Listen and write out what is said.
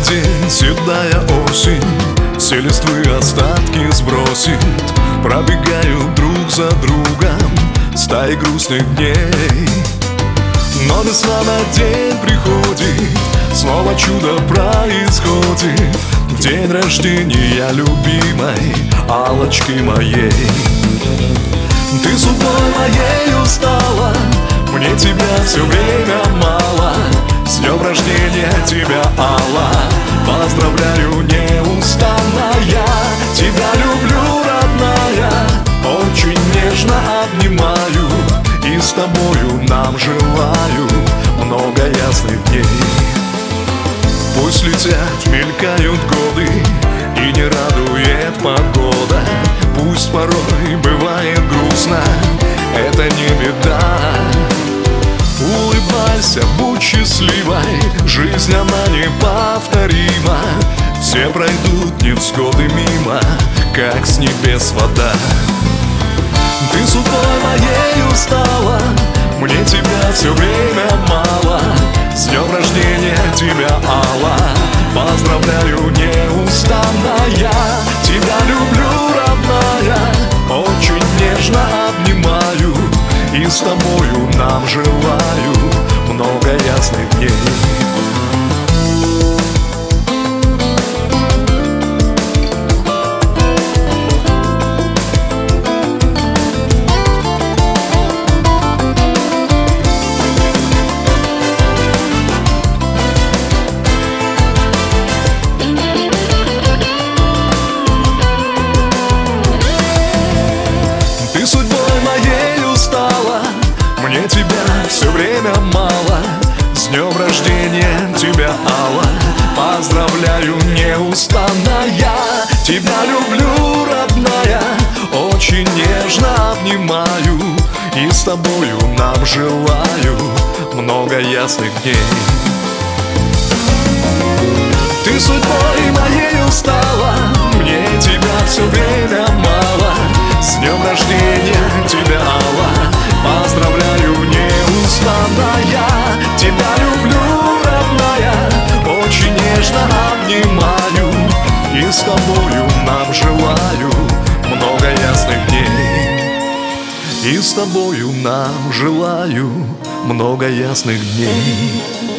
день седая осень все листвы остатки сбросит. Пробегают друг за другом стаи грустных дней. Но весна на день приходит, снова чудо происходит. В день рождения любимой Аллочки моей. Ты судьбой моей устала, мне тебя все время мало. С днем рождения тебя, Алла, поздравляю неустанно я. Тебя люблю, родная, очень нежно обнимаю. И с тобою нам желаю много ясных дней. Пусть летят, мелькают годы, и не радует погода. Пусть порой бывает грустно, это не беда. Улыбайся, будь счастливой, жизнь она неповторима. Все пройдут невзгоды мимо, как с небес вода. Ты судьбой моей устала, мне тебя все время мало. С днем рождения тебя, Алла, поздравляю неустанно я. Тебя люблю, родная, очень нежно обнимаю. И с тобою нам желаю много ясных дней. Ты судьбой моей устала, мне тебя все время мало. С днем рождения тебя, Алла, поздравляю неустанно я. Тебя люблю, родная, очень нежно обнимаю. И с тобою нам желаю много ясных дней. Ты судьбой моей устала, мне тебя все время мало. С днем рождения тебя, Алла, поздравляю неустанно я. Тебя люблю, родная, очень нежно обнимаю. И с тобою нам желаю много ясных дней. И с тобою нам желаю много ясных дней.